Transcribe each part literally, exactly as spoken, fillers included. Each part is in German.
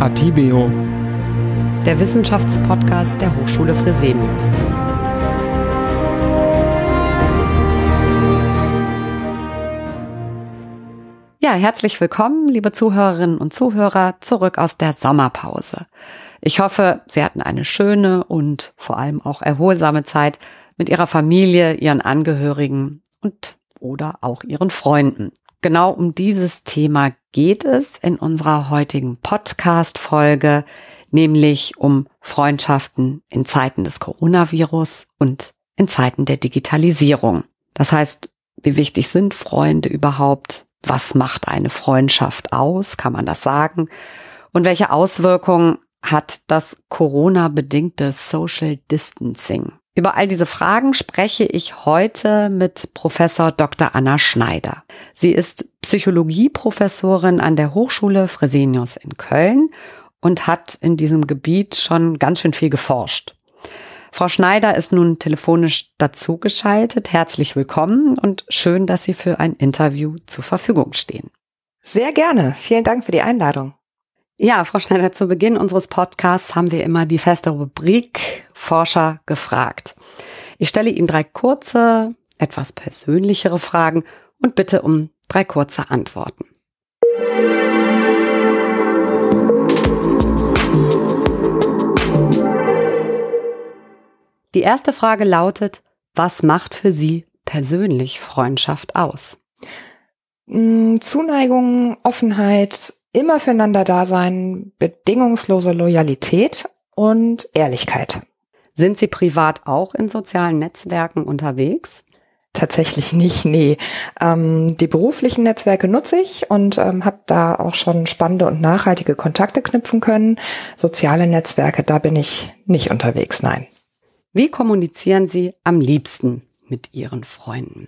Atibeo, der Wissenschaftspodcast der Hochschule Fresenius. Ja, herzlich willkommen, liebe Zuhörerinnen und Zuhörer, zurück aus der Sommerpause. Ich hoffe, Sie hatten eine schöne und vor allem auch erholsame Zeit mit Ihrer Familie, Ihren Angehörigen und oder auch Ihren Freunden. Genau um dieses Thema geht es in unserer heutigen Podcast-Folge, nämlich um Freundschaften in Zeiten des Coronavirus und in Zeiten der Digitalisierung. Das heißt, wie wichtig sind Freunde überhaupt? Was macht eine Freundschaft aus? Kann man das sagen? Und welche Auswirkungen hat das Corona-bedingte Social Distancing? Über all diese Fragen spreche ich heute mit Professor Doktor Anna Schneider. Sie ist Psychologieprofessorin an der Hochschule Fresenius in Köln und hat in diesem Gebiet schon ganz schön viel geforscht. Frau Schneider ist nun telefonisch dazugeschaltet. Herzlich willkommen und schön, dass Sie für ein Interview zur Verfügung stehen. Sehr gerne. Vielen Dank für die Einladung. Ja, Frau Schneider, zu Beginn unseres Podcasts haben wir immer die feste Rubrik Forscher gefragt. Ich stelle Ihnen drei kurze, etwas persönlichere Fragen und bitte um drei kurze Antworten. Die erste Frage lautet: Was macht für Sie persönlich Freundschaft aus? Zuneigung, Offenheit, immer füreinander da sein, bedingungslose Loyalität und Ehrlichkeit. Sind Sie privat auch in sozialen Netzwerken unterwegs? Tatsächlich nicht, nee. Ähm, die beruflichen Netzwerke nutze ich und ähm, habe da auch schon spannende und nachhaltige Kontakte knüpfen können. Soziale Netzwerke, da bin ich nicht unterwegs, nein. Wie kommunizieren Sie am liebsten mit Ihren Freunden?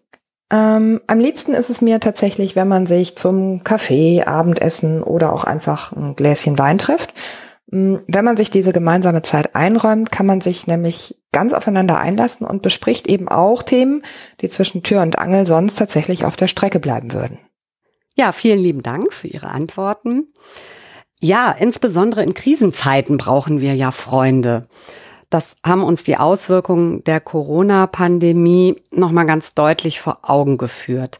Ähm, am liebsten ist es mir tatsächlich, wenn man sich zum Kaffee, Abendessen oder auch einfach ein Gläschen Wein trifft. Wenn man sich diese gemeinsame Zeit einräumt, kann man sich nämlich ganz aufeinander einlassen und bespricht eben auch Themen, die zwischen Tür und Angel sonst tatsächlich auf der Strecke bleiben würden. Ja, vielen lieben Dank für Ihre Antworten. Ja, insbesondere in Krisenzeiten brauchen wir ja Freunde. Das haben uns die Auswirkungen der Corona-Pandemie nochmal ganz deutlich vor Augen geführt.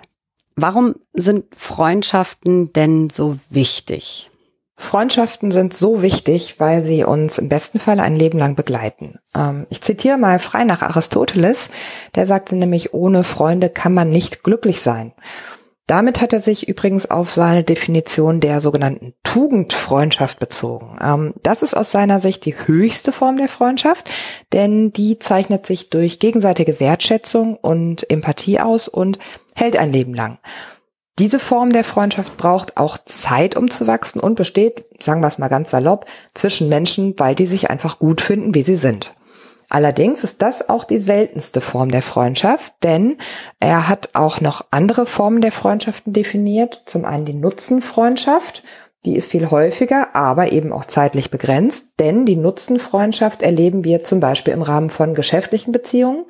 Warum sind Freundschaften denn so wichtig? Freundschaften sind so wichtig, weil sie uns im besten Fall ein Leben lang begleiten. Ähm, ich zitiere mal frei nach Aristoteles, der sagte nämlich, ohne Freunde kann man nicht glücklich sein. Damit hat er sich übrigens auf seine Definition der sogenannten Tugendfreundschaft bezogen. Ähm, das ist aus seiner Sicht die höchste Form der Freundschaft, denn die zeichnet sich durch gegenseitige Wertschätzung und Empathie aus und hält ein Leben lang. Diese Form der Freundschaft braucht auch Zeit, um zu wachsen und besteht, sagen wir es mal ganz salopp, zwischen Menschen, weil die sich einfach gut finden, wie sie sind. Allerdings ist das auch die seltenste Form der Freundschaft, denn er hat auch noch andere Formen der Freundschaften definiert. Zum einen die Nutzenfreundschaft, die ist viel häufiger, aber eben auch zeitlich begrenzt, denn die Nutzenfreundschaft erleben wir zum Beispiel im Rahmen von geschäftlichen Beziehungen.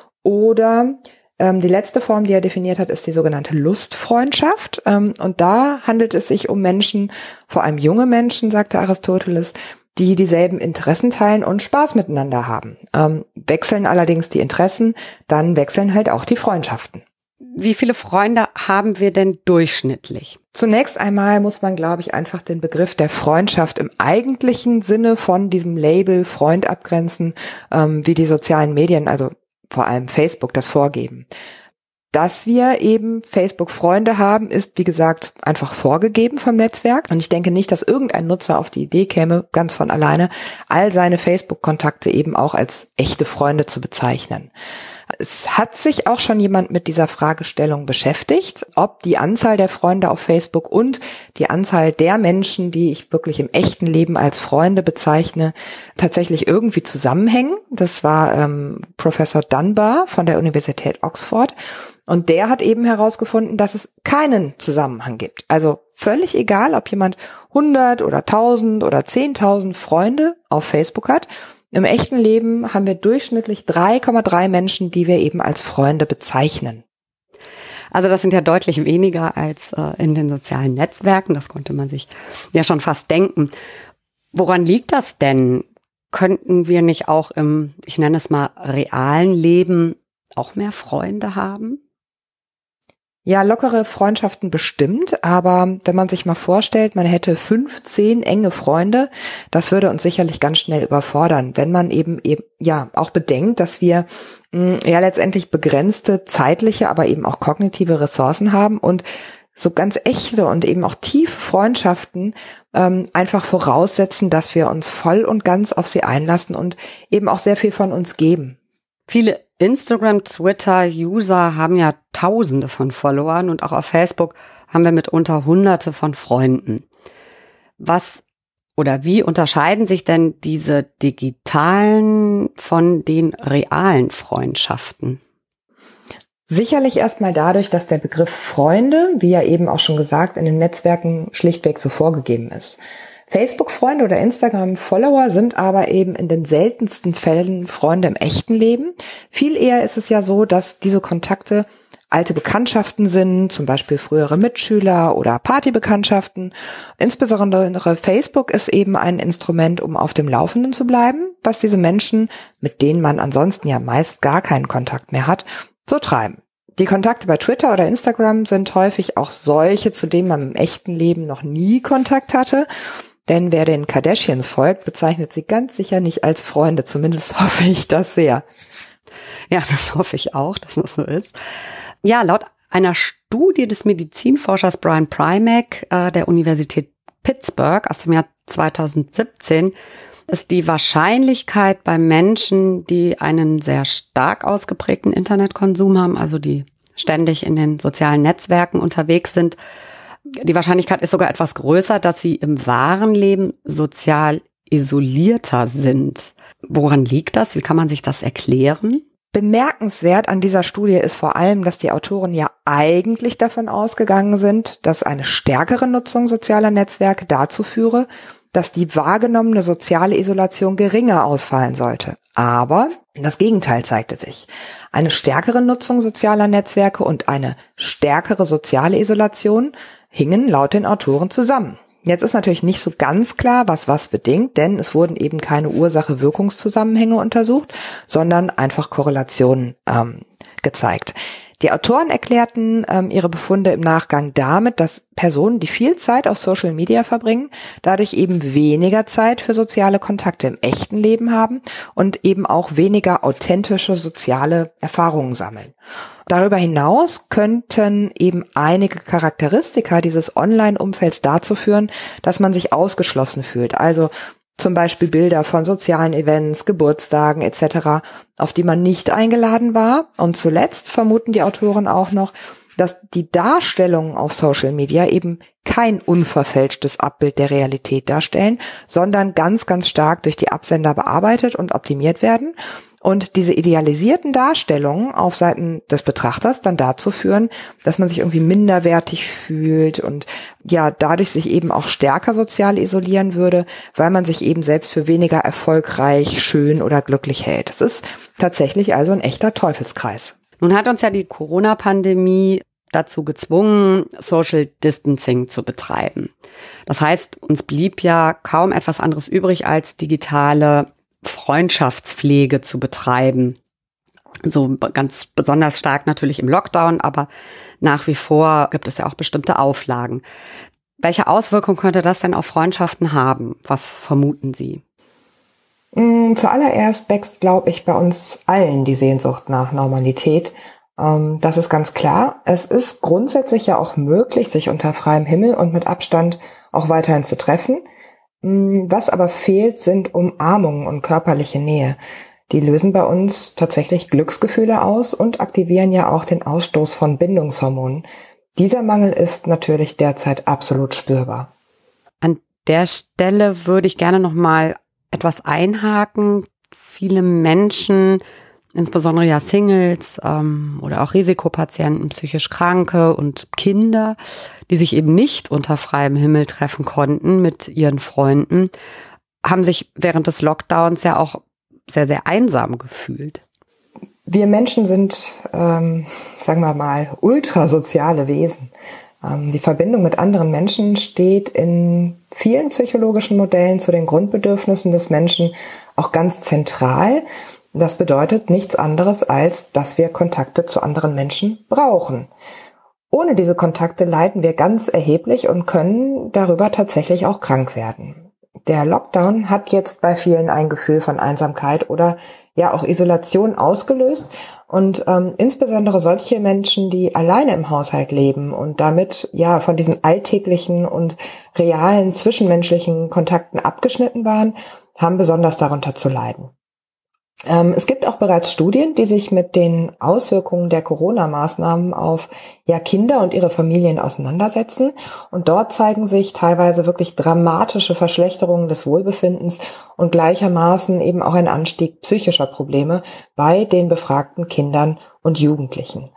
Oder ähm, die letzte Form, die er definiert hat, ist die sogenannte Lustfreundschaft. Ähm, und da handelt es sich um Menschen, vor allem junge Menschen, sagte Aristoteles, die dieselben Interessen teilen und Spaß miteinander haben. Ähm, wechseln allerdings die Interessen, dann wechseln halt auch die Freundschaften. Wie viele Freunde haben wir denn durchschnittlich? Zunächst einmal muss man, glaube ich, einfach den Begriff der Freundschaft im eigentlichen Sinne von diesem Label Freund abgrenzen, ähm, wie die sozialen Medien, also vor allem Facebook, das vorgeben. Dass wir eben Facebook-Freunde haben, ist, wie gesagt, einfach vorgegeben vom Netzwerk. Und ich denke nicht, dass irgendein Nutzer auf die Idee käme, ganz von alleine, all seine Facebook-Kontakte eben auch als echte Freunde zu bezeichnen. Es hat sich auch schon jemand mit dieser Fragestellung beschäftigt, ob die Anzahl der Freunde auf Facebook und die Anzahl der Menschen, die ich wirklich im echten Leben als Freunde bezeichne, tatsächlich irgendwie zusammenhängen. Das war ähm, Professor Dunbar von der Universität Oxford. Und der hat eben herausgefunden, dass es keinen Zusammenhang gibt. Also völlig egal, ob jemand hundert oder tausend oder zehntausend Freunde auf Facebook hat. Im echten Leben haben wir durchschnittlich drei Komma drei Menschen, die wir eben als Freunde bezeichnen. Also das sind ja deutlich weniger als äh, in den sozialen Netzwerken. Das konnte man sich ja schon fast denken. Woran liegt das denn? Könnten wir nicht auch im, ich nenne es mal, realen Leben auch mehr Freunde haben? Ja, lockere Freundschaften bestimmt, aber wenn man sich mal vorstellt, man hätte fünfzehn enge Freunde, das würde uns sicherlich ganz schnell überfordern, wenn man eben eben ja auch bedenkt, dass wir mh, ja letztendlich begrenzte zeitliche, aber eben auch kognitive Ressourcen haben und so ganz echte und eben auch tiefe Freundschaften ähm, einfach voraussetzen, dass wir uns voll und ganz auf sie einlassen und eben auch sehr viel von uns geben. Viele Instagram, Twitter-User haben ja Tausende von Followern und auch auf Facebook haben wir mitunter Hunderte von Freunden. Was oder wie unterscheiden sich denn diese digitalen von den realen Freundschaften? Sicherlich erstmal dadurch, dass der Begriff Freunde, wie ja eben auch schon gesagt, in den Netzwerken schlichtweg so vorgegeben ist. Facebook-Freunde oder Instagram-Follower sind aber eben in den seltensten Fällen Freunde im echten Leben. Viel eher ist es ja so, dass diese Kontakte alte Bekanntschaften sind, zum Beispiel frühere Mitschüler oder Partybekanntschaften. Insbesondere Facebook ist eben ein Instrument, um auf dem Laufenden zu bleiben, was diese Menschen, mit denen man ansonsten ja meist gar keinen Kontakt mehr hat, so treiben. Die Kontakte bei Twitter oder Instagram sind häufig auch solche, zu denen man im echten Leben noch nie Kontakt hatte. Denn wer den Kardashians folgt, bezeichnet sie ganz sicher nicht als Freunde. Zumindest hoffe ich das sehr. Ja, das hoffe ich auch, dass das so ist. Ja, laut einer Studie des Medizinforschers Brian Primack äh, der Universität Pittsburgh aus dem Jahr zweitausendsiebzehn ist die Wahrscheinlichkeit bei Menschen, die einen sehr stark ausgeprägten Internetkonsum haben, also die ständig in den sozialen Netzwerken unterwegs sind, die Wahrscheinlichkeit ist sogar etwas größer, dass sie im wahren Leben sozial isolierter sind. Woran liegt das? Wie kann man sich das erklären? Bemerkenswert an dieser Studie ist vor allem, dass die Autoren ja eigentlich davon ausgegangen sind, dass eine stärkere Nutzung sozialer Netzwerke dazu führe, dass die wahrgenommene soziale Isolation geringer ausfallen sollte. Aber das Gegenteil zeigte sich. Eine stärkere Nutzung sozialer Netzwerke und eine stärkere soziale Isolation hingen laut den Autoren zusammen. Jetzt ist natürlich nicht so ganz klar, was was bedingt, denn es wurden eben keine Ursache-Wirkungszusammenhänge untersucht, sondern einfach Korrelationen ähm, gezeigt. Die Autoren erklärten ähm, ihre Befunde im Nachgang damit, dass Personen, die viel Zeit auf Social Media verbringen, dadurch eben weniger Zeit für soziale Kontakte im echten Leben haben und eben auch weniger authentische soziale Erfahrungen sammeln. Darüber hinaus könnten eben einige Charakteristika dieses Online-Umfelds dazu führen, dass man sich ausgeschlossen fühlt. Also zum Beispiel Bilder von sozialen Events, Geburtstagen et cetera, auf die man nicht eingeladen war. Und zuletzt vermuten die Autoren auch noch, dass die Darstellungen auf Social Media eben kein unverfälschtes Abbild der Realität darstellen, sondern ganz, ganz stark durch die Absender bearbeitet und optimiert werden. Und diese idealisierten Darstellungen auf Seiten des Betrachters dann dazu führen, dass man sich irgendwie minderwertig fühlt und ja, dadurch sich eben auch stärker sozial isolieren würde, weil man sich eben selbst für weniger erfolgreich, schön oder glücklich hält. Das ist tatsächlich also ein echter Teufelskreis. Nun hat uns ja die Corona-Pandemie dazu gezwungen, Social Distancing zu betreiben. Das heißt, uns blieb ja kaum etwas anderes übrig, als digitale Freundschaftspflege zu betreiben. So ganz besonders stark natürlich im Lockdown, aber nach wie vor gibt es ja auch bestimmte Auflagen. Welche Auswirkungen könnte das denn auf Freundschaften haben? Was vermuten Sie? Zuallererst wächst, glaube ich, bei uns allen die Sehnsucht nach Normalität. Das ist ganz klar. Es ist grundsätzlich ja auch möglich, sich unter freiem Himmel und mit Abstand auch weiterhin zu treffen. Was aber fehlt, sind Umarmungen und körperliche Nähe. Die lösen bei uns tatsächlich Glücksgefühle aus und aktivieren ja auch den Ausstoß von Bindungshormonen. Dieser Mangel ist natürlich derzeit absolut spürbar. An der Stelle würde ich gerne noch mal etwas einhaken. Viele Menschen, insbesondere ja Singles ähm, oder auch Risikopatienten, psychisch Kranke und Kinder, die sich eben nicht unter freiem Himmel treffen konnten mit ihren Freunden, haben sich während des Lockdowns ja auch sehr, sehr einsam gefühlt. Wir Menschen sind, ähm, sagen wir mal, ultrasoziale Wesen. Ähm, die Verbindung mit anderen Menschen steht in vielen psychologischen Modellen zu den Grundbedürfnissen des Menschen auch ganz zentral. Das bedeutet nichts anderes, als dass wir Kontakte zu anderen Menschen brauchen. Ohne diese Kontakte leiden wir ganz erheblich und können darüber tatsächlich auch krank werden. Der Lockdown hat jetzt bei vielen ein Gefühl von Einsamkeit oder ja auch Isolation ausgelöst und ähm, insbesondere solche Menschen, die alleine im Haushalt leben und damit ja von diesen alltäglichen und realen zwischenmenschlichen Kontakten abgeschnitten waren, haben besonders darunter zu leiden. Ähm, es gibt auch bereits Studien, die sich mit den Auswirkungen der Corona-Maßnahmen auf ja, Kinder und ihre Familien auseinandersetzen. Und dort zeigen sich teilweise wirklich dramatische Verschlechterungen des Wohlbefindens und gleichermaßen eben auch ein Anstieg psychischer Probleme bei den befragten Kindern und Jugendlichen.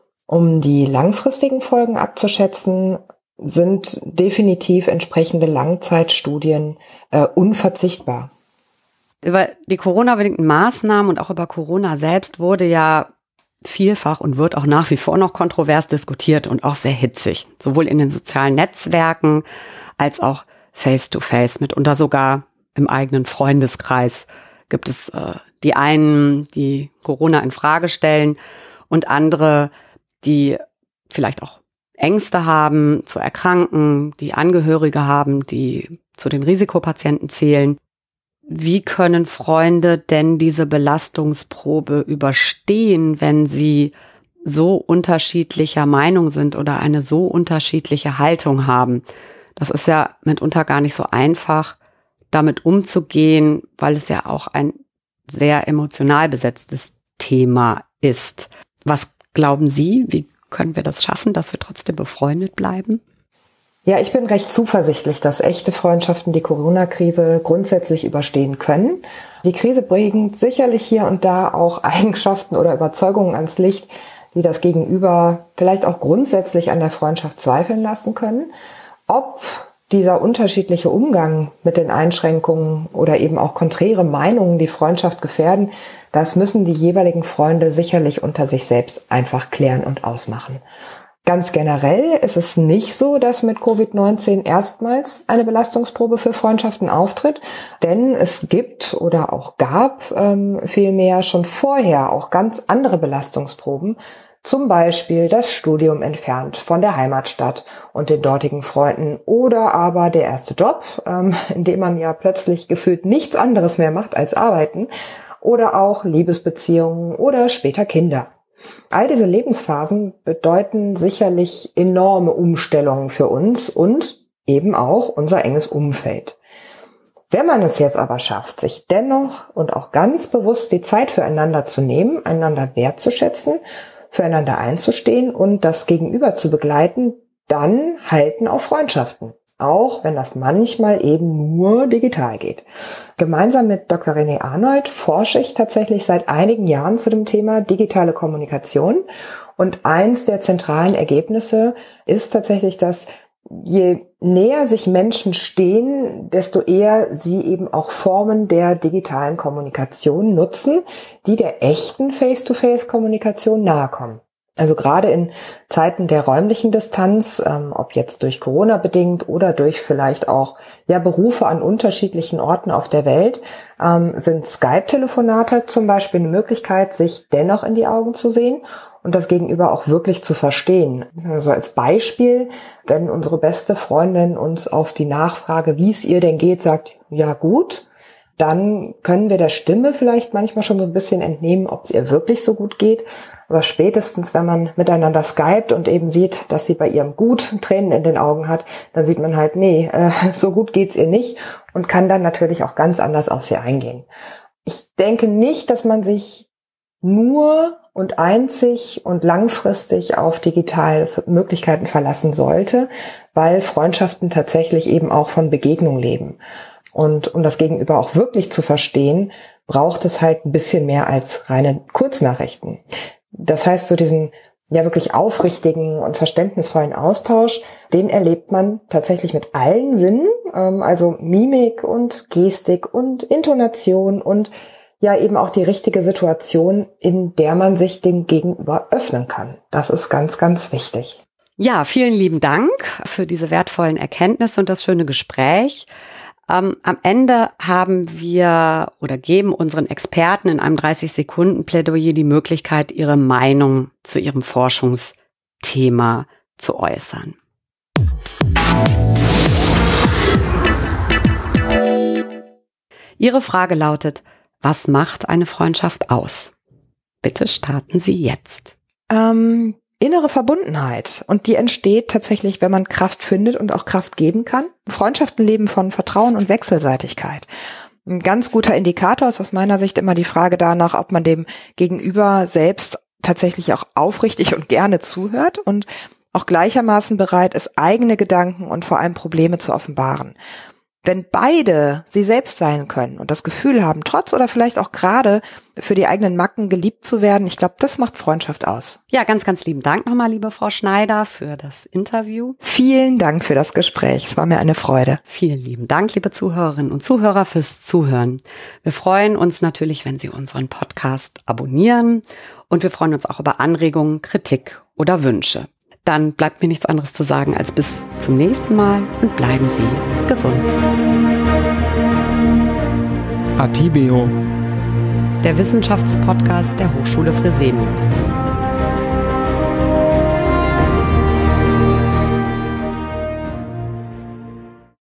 Um die langfristigen Folgen abzuschätzen, sind definitiv entsprechende Langzeitstudien äh, unverzichtbar. Über die Corona-bedingten Maßnahmen und auch über Corona selbst wurde ja vielfach und wird auch nach wie vor noch kontrovers diskutiert und auch sehr hitzig. Sowohl in den sozialen Netzwerken als auch face-to-face, mitunter sogar im eigenen Freundeskreis gibt es äh, die einen, die Corona in Frage stellen und andere, die vielleicht auch Ängste haben zu erkranken, die Angehörige haben, die zu den Risikopatienten zählen. Wie können Freunde denn diese Belastungsprobe überstehen, wenn sie so unterschiedlicher Meinung sind oder eine so unterschiedliche Haltung haben? Das ist ja mitunter gar nicht so einfach, damit umzugehen, weil es ja auch ein sehr emotional besetztes Thema ist. Was glauben Sie, wie können wir das schaffen, dass wir trotzdem befreundet bleiben? Ja, ich bin recht zuversichtlich, dass echte Freundschaften die Corona-Krise grundsätzlich überstehen können. Die Krise bringt sicherlich hier und da auch Eigenschaften oder Überzeugungen ans Licht, die das Gegenüber vielleicht auch grundsätzlich an der Freundschaft zweifeln lassen können. Ob dieser unterschiedliche Umgang mit den Einschränkungen oder eben auch konträre Meinungen die Freundschaft gefährden, das müssen die jeweiligen Freunde sicherlich unter sich selbst einfach klären und ausmachen. Ganz generell ist es nicht so, dass mit Covid neunzehn erstmals eine Belastungsprobe für Freundschaften auftritt, denn es gibt oder auch gab ähm, vielmehr schon vorher auch ganz andere Belastungsproben, zum Beispiel das Studium entfernt von der Heimatstadt und den dortigen Freunden oder aber der erste Job, ähm, in dem man ja plötzlich gefühlt nichts anderes mehr macht als arbeiten, oder auch Liebesbeziehungen oder später Kinder. All diese Lebensphasen bedeuten sicherlich enorme Umstellungen für uns und eben auch unser enges Umfeld. Wenn man es jetzt aber schafft, sich dennoch und auch ganz bewusst die Zeit füreinander zu nehmen, einander wertzuschätzen, füreinander einzustehen und das Gegenüber zu begleiten, dann halten auch Freundschaften. Auch wenn das manchmal eben nur digital geht. Gemeinsam mit Doktor René Arnold forsche ich tatsächlich seit einigen Jahren zu dem Thema digitale Kommunikation. Und eins der zentralen Ergebnisse ist tatsächlich, dass je näher sich Menschen stehen, desto eher sie eben auch Formen der digitalen Kommunikation nutzen, die der echten Face-to-Face-Kommunikation nahe kommen. Also gerade in Zeiten der räumlichen Distanz, ähm, ob jetzt durch Corona bedingt oder durch vielleicht auch ja Berufe an unterschiedlichen Orten auf der Welt, ähm, sind Skype-Telefonate zum Beispiel eine Möglichkeit, sich dennoch in die Augen zu sehen und das Gegenüber auch wirklich zu verstehen. Also als Beispiel, wenn unsere beste Freundin uns auf die Nachfrage, wie es ihr denn geht, sagt, ja gut, dann können wir der Stimme vielleicht manchmal schon so ein bisschen entnehmen, ob es ihr wirklich so gut geht. Aber spätestens, wenn man miteinander skypt und eben sieht, dass sie bei ihrem Gut Tränen in den Augen hat, dann sieht man halt, nee, äh, so gut geht's ihr nicht und kann dann natürlich auch ganz anders auf sie eingehen. Ich denke nicht, dass man sich nur und einzig und langfristig auf digitale Möglichkeiten verlassen sollte, weil Freundschaften tatsächlich eben auch von Begegnung leben. Und um das Gegenüber auch wirklich zu verstehen, braucht es halt ein bisschen mehr als reine Kurznachrichten. Das heißt, so diesen ja wirklich aufrichtigen und verständnisvollen Austausch, den erlebt man tatsächlich mit allen Sinnen, ähm, also Mimik und Gestik und Intonation und ja eben auch die richtige Situation, in der man sich dem Gegenüber öffnen kann. Das ist ganz, ganz wichtig. Ja, vielen lieben Dank für diese wertvollen Erkenntnisse und das schöne Gespräch. Ähm, am Ende haben wir oder geben unseren Experten in einem dreißig Sekunden Plädoyer die Möglichkeit, ihre Meinung zu ihrem Forschungsthema zu äußern. Ihre Frage lautet: Was macht eine Freundschaft aus? Bitte starten Sie jetzt. Ähm, innere Verbundenheit. Und die entsteht tatsächlich, wenn man Kraft findet und auch Kraft geben kann. Freundschaften leben von Vertrauen und Wechselseitigkeit. Ein ganz guter Indikator ist aus meiner Sicht immer die Frage danach, ob man dem Gegenüber selbst tatsächlich auch aufrichtig und gerne zuhört und auch gleichermaßen bereit ist, eigene Gedanken und vor allem Probleme zu offenbaren. Wenn beide sie selbst sein können und das Gefühl haben, trotz oder vielleicht auch gerade für die eigenen Macken geliebt zu werden, ich glaube, das macht Freundschaft aus. Ja, ganz, ganz lieben Dank nochmal, liebe Frau Schneider, für das Interview. Vielen Dank für das Gespräch. Es war mir eine Freude. Vielen lieben Dank, liebe Zuhörerinnen und Zuhörer, fürs Zuhören. Wir freuen uns natürlich, wenn Sie unseren Podcast abonnieren, und wir freuen uns auch über Anregungen, Kritik oder Wünsche. Dann bleibt mir nichts anderes zu sagen als bis zum nächsten Mal und bleiben Sie gesund. Atibeo, Der Wissenschaftspodcast der Hochschule Fresenius.